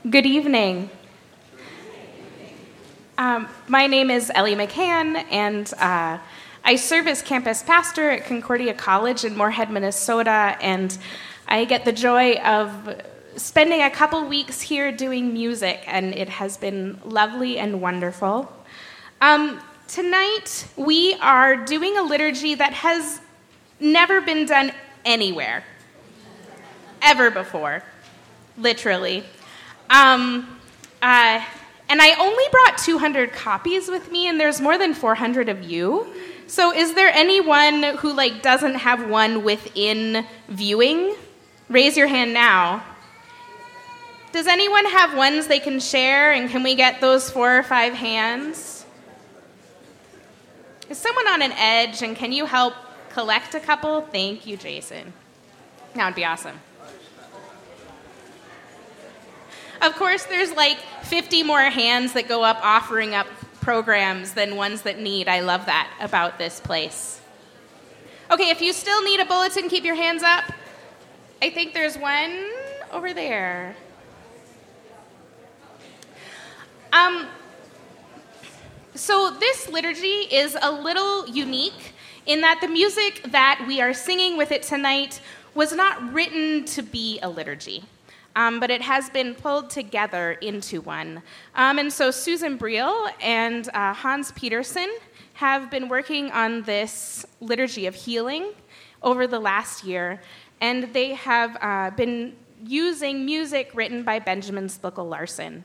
Good evening. My name is Ellie McCann, and I serve as campus pastor at Concordia College in Moorhead, Minnesota, and I get the joy of spending a couple weeks here doing music, and it has been lovely and wonderful. Tonight, we are doing a liturgy that has never been done anywhere, ever before, literally. And I only brought 200 copies with me, and there's more than 400 of you. So is there anyone who doesn't have one within viewing? Raise your hand now. Does anyone have ones they can share, and can we get those 4 or 5 hands? Is someone on an edge, and can you help collect a couple? Thank you, Jason. That would be awesome. Of course, there's 50 more hands that go up offering up programs than ones that need. I love that about this place. Okay, if you still need a bulletin, keep your hands up. I think there's one over there. So this liturgy is a little unique in that the music that we are singing with it tonight was not written to be a liturgy. But it has been pulled together into one. And so Susan Briel and Hans Peterson have been working on this liturgy of healing over the last year, and they have been using music written by Benjamin Splickel Larson.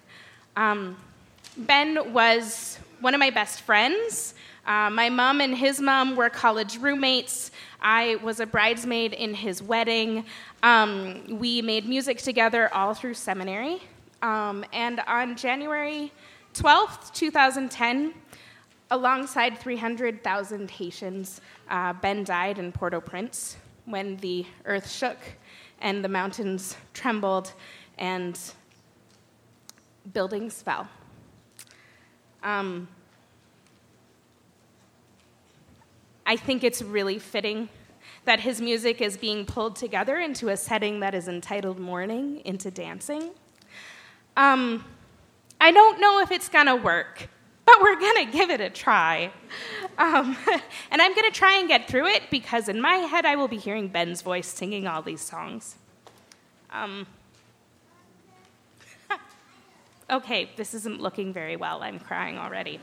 Ben was one of my best friends. My mom and his mom were college roommates. I was a bridesmaid in his wedding. We made music together all through seminary. And on January 12th, 2010, alongside 300,000 Haitians, Ben died in Port-au-Prince when the earth shook and the mountains trembled and buildings fell. I think it's really fitting that his music is being pulled together into a setting that is entitled Mourning into Dancing. I don't know if it's going to work, but we're going to give it a try. And I'm going to try and get through it because in my head I will be hearing Ben's voice singing all these songs. Okay, this isn't looking very well. I'm crying already.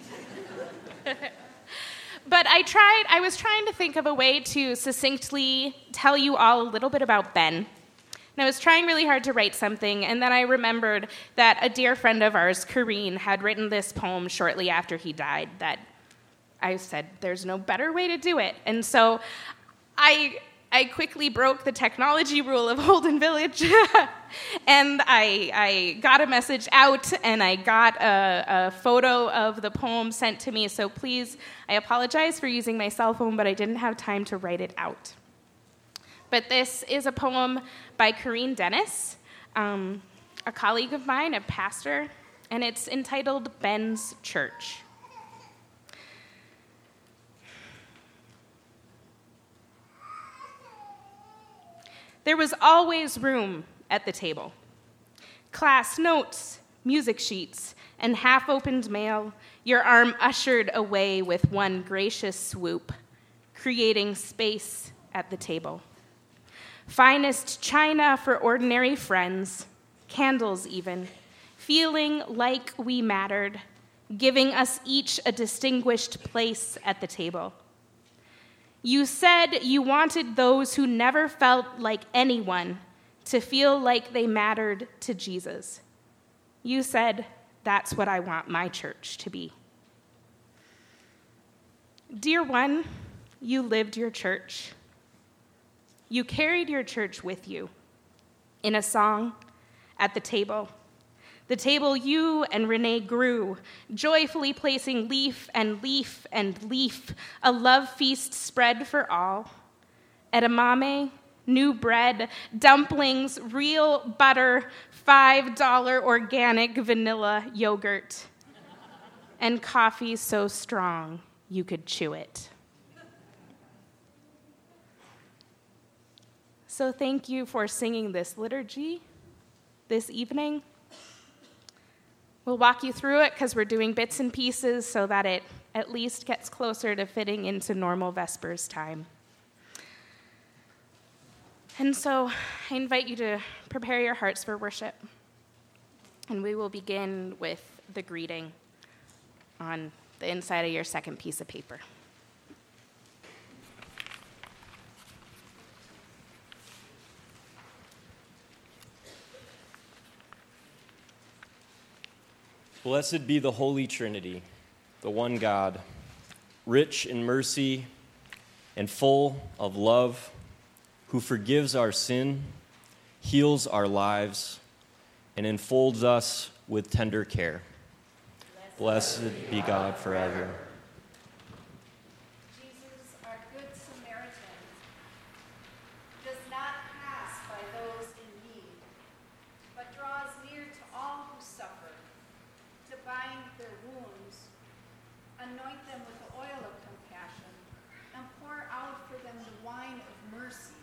But I was trying to think of a way to succinctly tell you all a little bit about Ben. And I was trying really hard to write something, and then I remembered that a dear friend of ours, Kareen, had written this poem shortly after he died that I said, there's no better way to do it. And so I quickly broke the technology rule of Holden Village, and I got a message out, and I got a photo of the poem sent to me. So please, I apologize for using my cell phone, but I didn't have time to write it out. But this is a poem by Kareen Dennis, a colleague of mine, a pastor, and it's entitled Ben's Church. There was always room at the table. Class notes, music sheets, and half-opened mail, your arm ushered away with one gracious swoop, creating space at the table. Finest china for ordinary friends, candles even, feeling like we mattered, giving us each a distinguished place at the table. You said you wanted those who never felt like anyone to feel like they mattered to Jesus. You said, that's what I want my church to be. Dear one, you lived your church. You carried your church with you in a song at the table you and Renee grew, joyfully placing leaf and leaf and leaf, a love feast spread for all. Edamame, new bread, dumplings, real butter, $5 organic vanilla yogurt, and coffee so strong you could chew it. So thank you for singing this liturgy this evening. We'll walk you through it because we're doing bits and pieces so that it at least gets closer to fitting into normal Vespers time. And so I invite you to prepare your hearts for worship. And we will begin with the greeting on the inside of your second piece of paper. Blessed be the Holy Trinity, the one God, rich in mercy and full of love, who forgives our sin, heals our lives, and enfolds us with tender care. Blessed be God forever. Jesus, our good Samaritan, does not pass by those in need, but draws near to all who suffer, to bind their wounds, anoint them with the oil of compassion, and pour out for them the wine of mercy,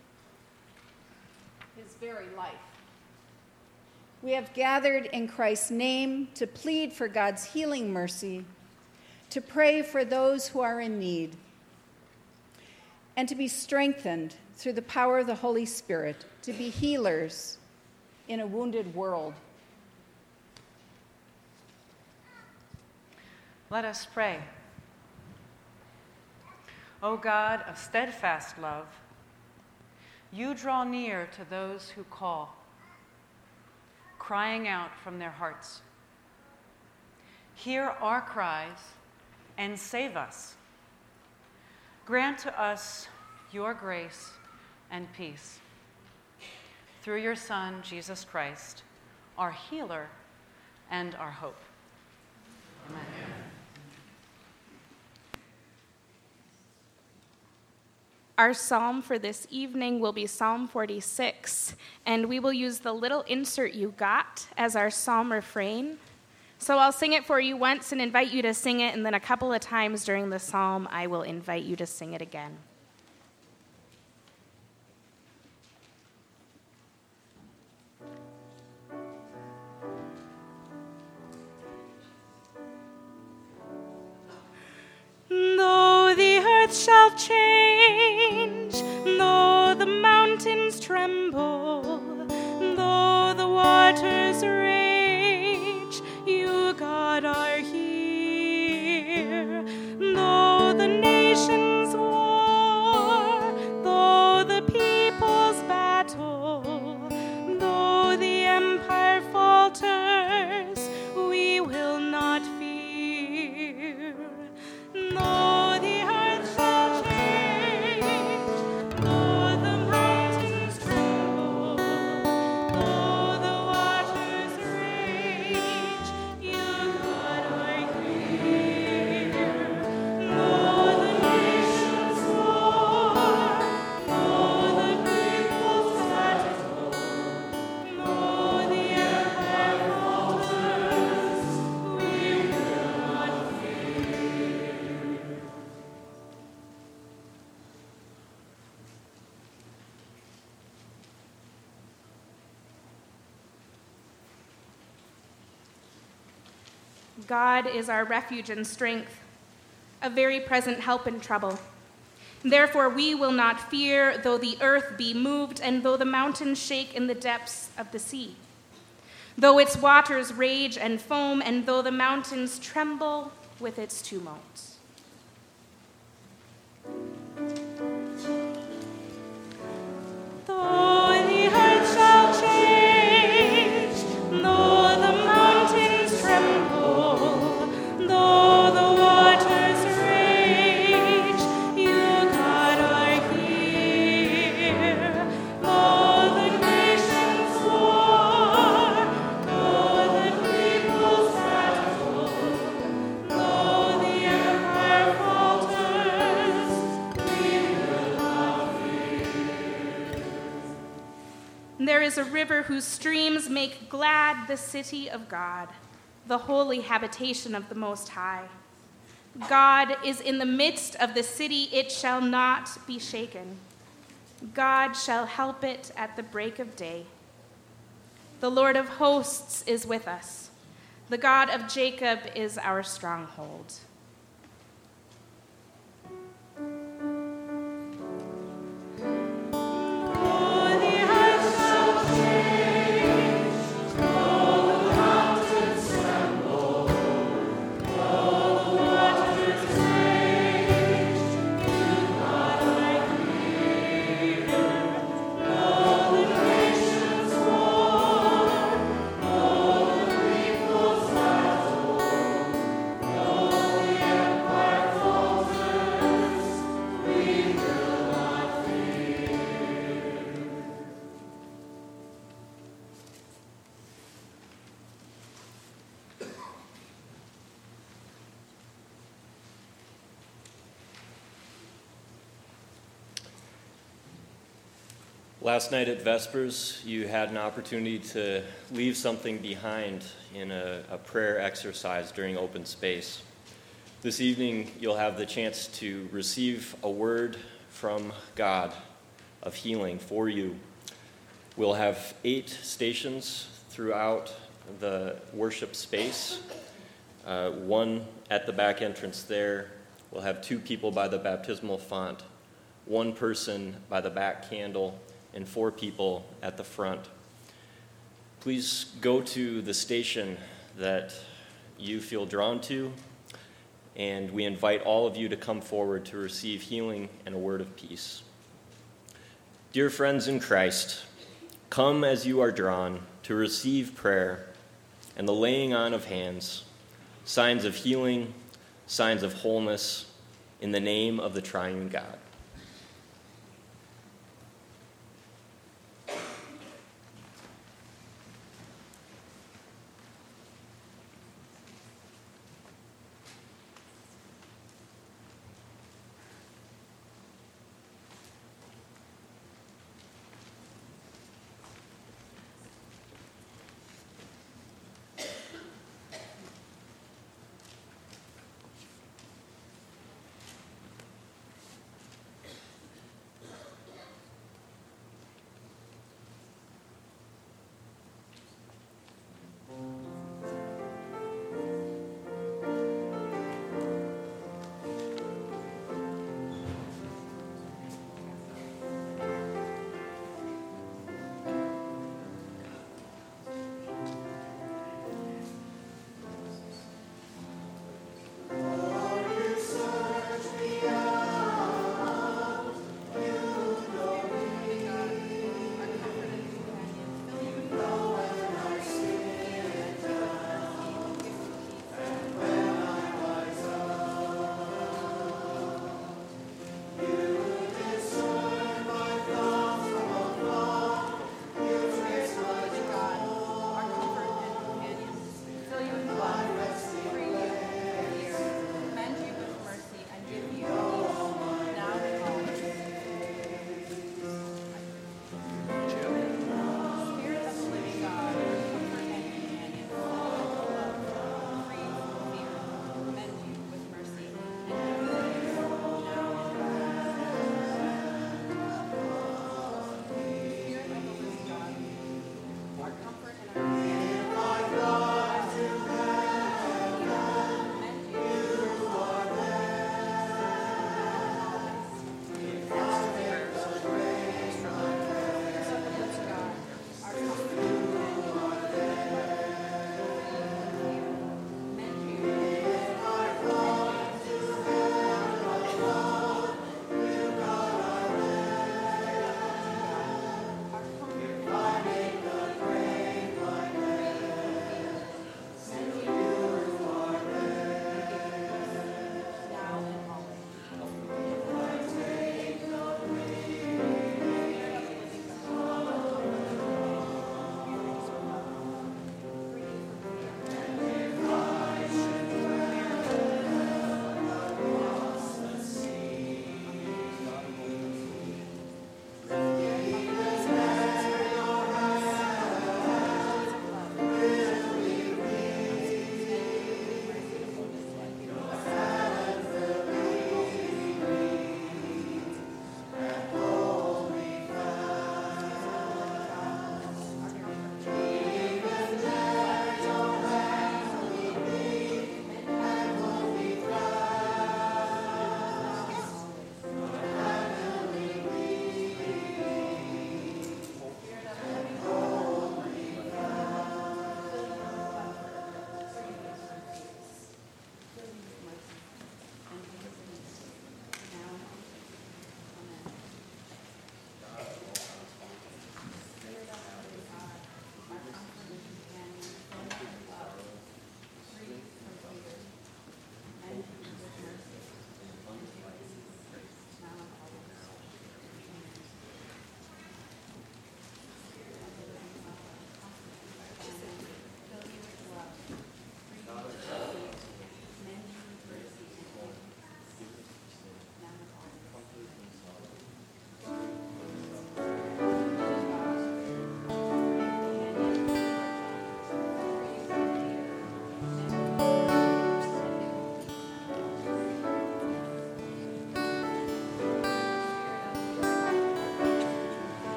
his very life. We have gathered in Christ's name to plead for God's healing mercy, to pray for those who are in need, and to be strengthened through the power of the Holy Spirit to be healers in a wounded world. Let us pray. O God of steadfast love, you draw near to those who call, crying out from their hearts. Hear our cries and save us. Grant to us your grace and peace. Through your Son, Jesus Christ, our healer and our hope. Amen. Our psalm for this evening will be Psalm 46, and we will use the little insert you got as our psalm refrain. So I'll sing it for you once and invite you to sing it, and then a couple of times during the psalm, I will invite you to sing it again. Though the earth shall change, though the mountains tremble, though the waters rage, you, God, are here. Though the nations war, though the peoples battle, though the empire falters, we will not fear. Though the earth shall change, though the mountains tremble, though the waters rage, you, God, are here. Though the nations war, though the peoples battle, though the empire falters, we will not fear. God is our refuge and strength, a very present help in trouble. Therefore we will not fear, though the earth be moved, and though the mountains shake in the depths of the sea. Though its waters rage and foam, and though the mountains tremble with its tumult. Though the earth shall change, though the mountains tremble, though the waters rage, you, God, are here. Though the nations war, though the peoples battle, though the empire falters, we will not fear. There is a river whose streams make glad the city of God, the holy habitation of the Most High. God is in the midst of the city, it shall not be shaken. God shall help it at the break of day. The Lord of hosts is with us. The God of Jacob is our stronghold. Last night at Vespers, you had an opportunity to leave something behind in a prayer exercise during open space. This evening, you'll have the chance to receive a word from God of healing for you. We'll have 8 stations throughout the worship space. One at the back entrance there. We'll have 2 people by the baptismal font, 1 person by the back candle, and 4 people at the front. Please go to the station that you feel drawn to, and we invite all of you to come forward to receive healing and a word of peace. Dear friends in Christ, come as you are drawn to receive prayer and the laying on of hands, signs of healing, signs of wholeness, in the name of the triune God.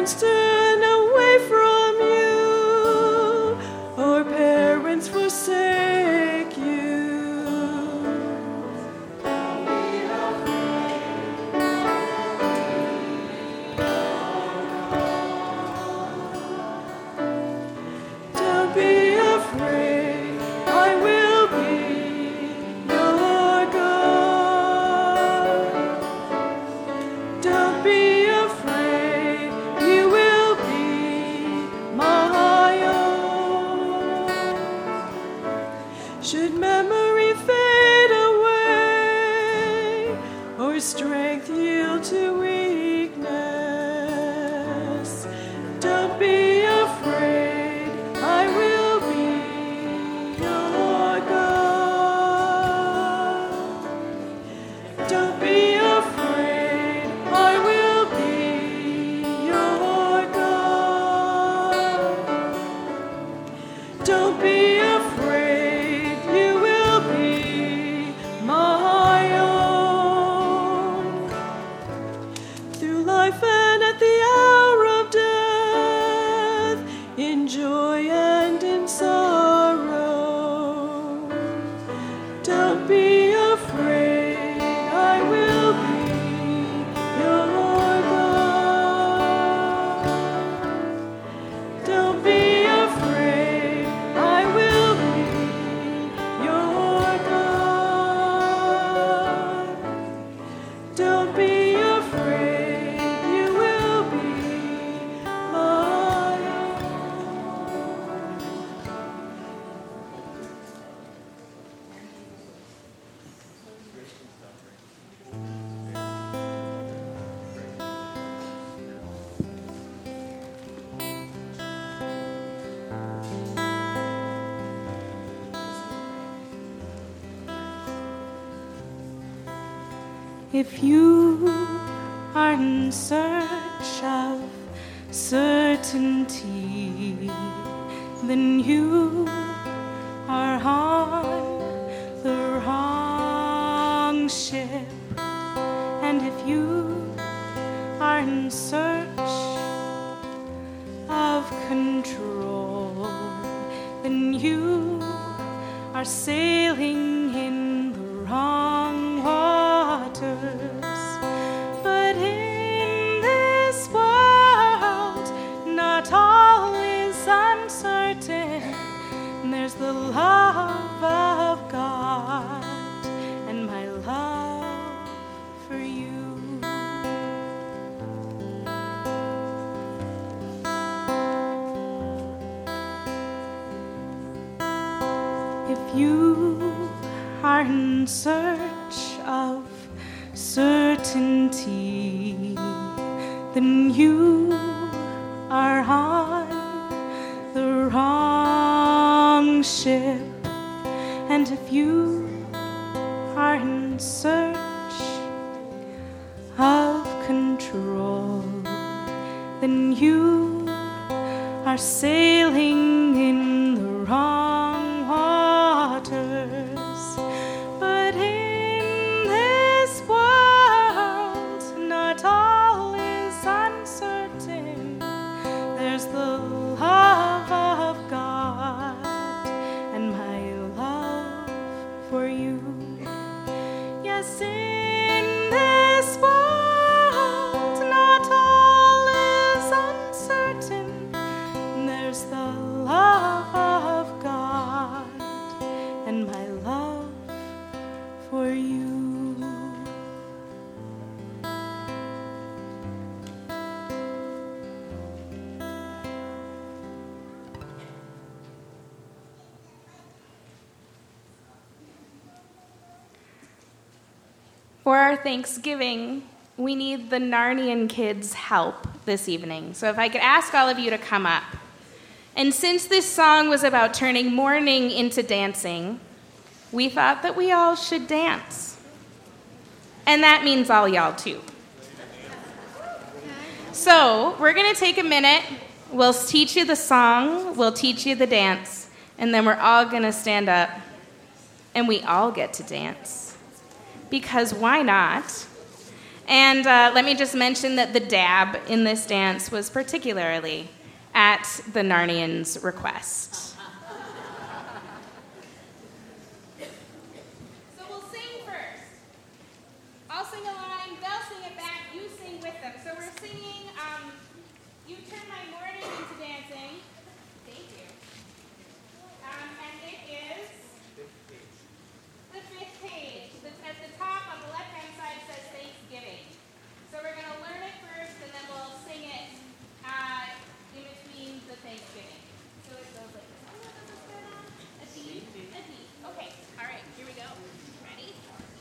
parents turn away from you, or parents forsake you. Don't be afraid, I will be your God. Don't be afraid, you will be my own. Should memory fade away, or strength yield to weakness, don't be afraid, I will be your God. Don't be afraid, I will be your God. Don't be afraid, you will be my own. Through life and at the hour of death, in joy and in sorrow, don't be afraid, I will be your God. Don't be afraid, I will be your God. Don't be afraid, you will be my own. If you are in search of certainty, then you are on the wrong ship. And if you are in search of control, then you are sailing in the wrong waters. But in this world, not all is uncertain. There's the love of God and my love for you. If you are in search of certainty, then you are on the wrong ship. And if you are in search of control, then you are sailing in the wrong waters. But in this world, not all is uncertain. There's the love of God and my love for you. Yes, in this world, not all is uncertain. There's the love of God and my love for you. For our Thanksgiving, we need the Narnian kids' help this evening. So if I could ask all of you to come up. And since this song was about turning mourning into dancing, we thought that we all should dance. And that means all y'all too. So we're going to take a minute. We'll teach you the song, we'll teach you the dance, and then we're all going to stand up and we all get to dance. Because why not? And let me just mention that the dab in this dance was particularly at the Narnians' request. So we'll sing first. I'll sing a line, they'll sing it back, you sing with them. So we're singing, You Turn My Morning Into Dancing. Thank you. And it is the 5th page. At the top on the left-hand side says Thanksgiving. So we're going to learn it first, and then we'll sing it in between the Thanksgiving. So it goes like this. A D, a D. Okay, all right, here we go. Ready?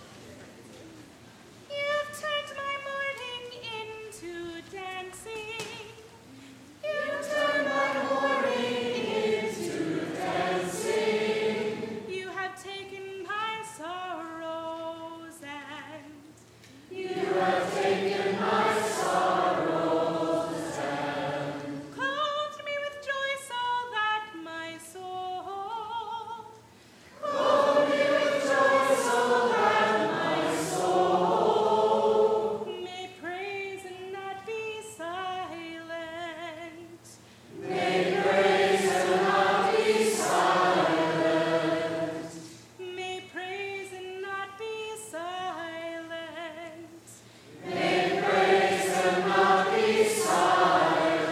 You've turned my morning into dancing. You've turned my morning into dancing. You have taken my sorrows and you have taken my sorrows and clothed me with joy so that my soul clothed me with joy so that my soul may praise and not be silent. May praise and not be silent. May praise and not be silent. May praise and not be silent.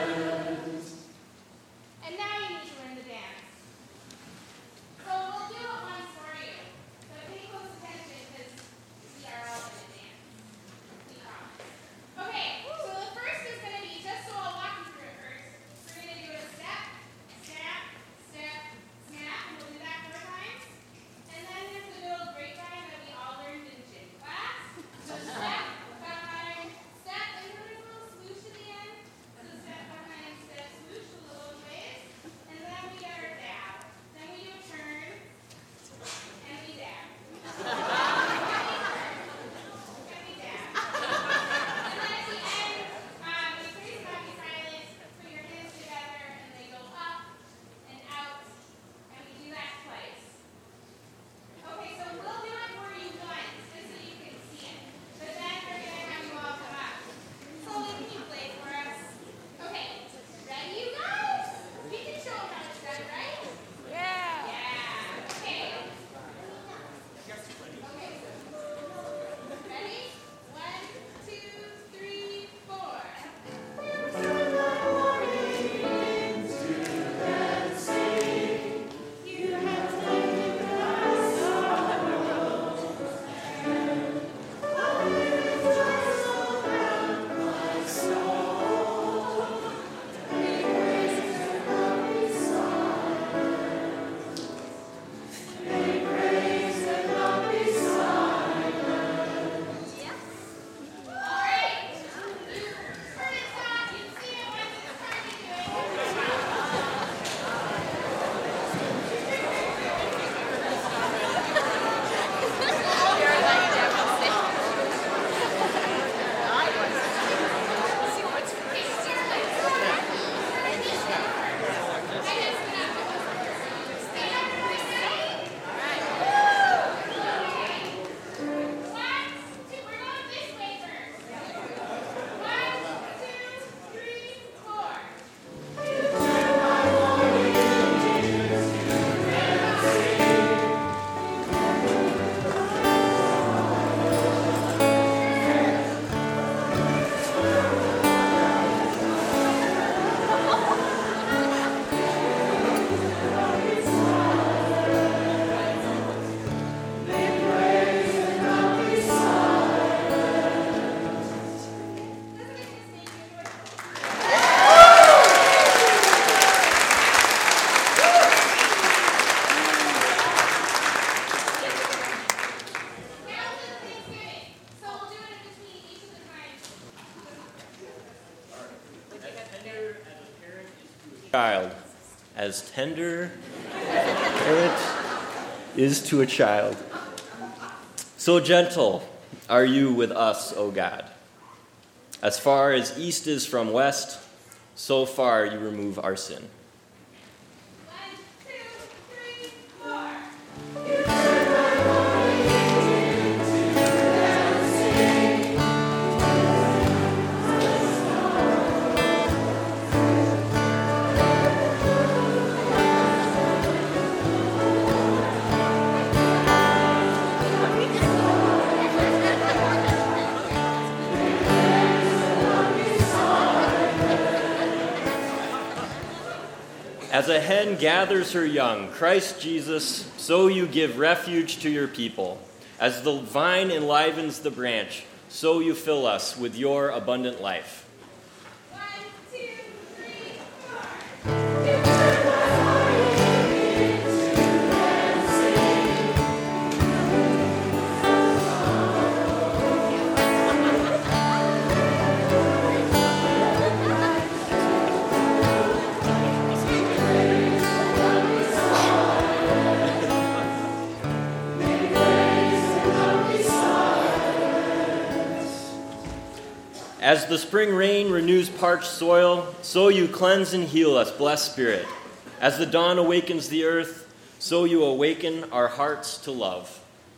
And now you need to learn the dance. So we'll do it once for you. So pay close attention because we are all going to dance. We promise. Okay, so the first is going to be, just so I'll walk you through it first, we're going to do a step, snap, step, snap, and we'll do that 4 times. And then there's the little grapevine that we all learned in gym class. So step, behind, step, and then there's a little swoosh at the end. So step, behind, step, swoosh, a little ways. And then we get our dab. Then we do a turn, and we dab. And we dab. And then at the end, we praise God, be silent, put your hands together, and they go up and out, and we do that twice. Okay, so we'll do it for you once, just so you can see it. But then we're going to have you all come up. Slowly, can you play for us? Okay, ready, you guys? We can show them how it's done, right? Yeah. Yeah. Okay. Ready? 1, 2, 3, 4. You have taken my sorrows and clothed me with joy so that my soul may praise and not be silent. May praise and not be silent. Yes. All right. You heard it, Tom. You see it once it's time to do it. Child, as tender as a parent is to a child. So gentle are you with us, O God. As far as east is from west, so far you remove our sin. 1, 2, 3, 4. As a hen gathers her young, Christ Jesus, so you give refuge to your people. As the vine enlivens the branch, so you fill us with your abundant life. 1, 2, 3, 4. As the spring rain renews parched soil, so you cleanse and heal us, blessed Spirit. As the dawn awakens the earth, so you awaken our hearts to love.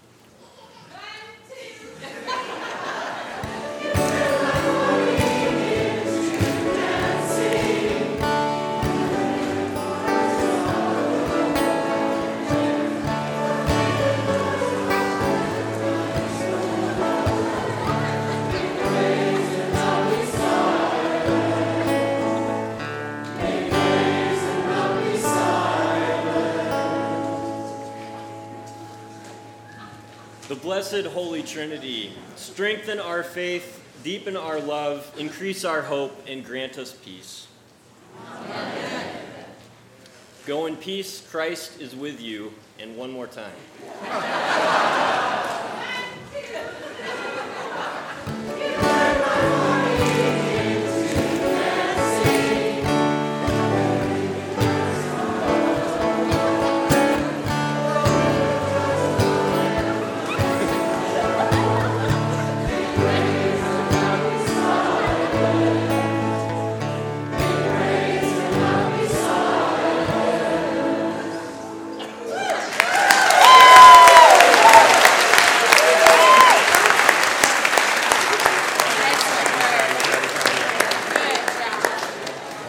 The blessed Holy Trinity, strengthen our faith, deepen our love, increase our hope, and grant us peace. Amen. Go in peace, Christ is with you. And one more time.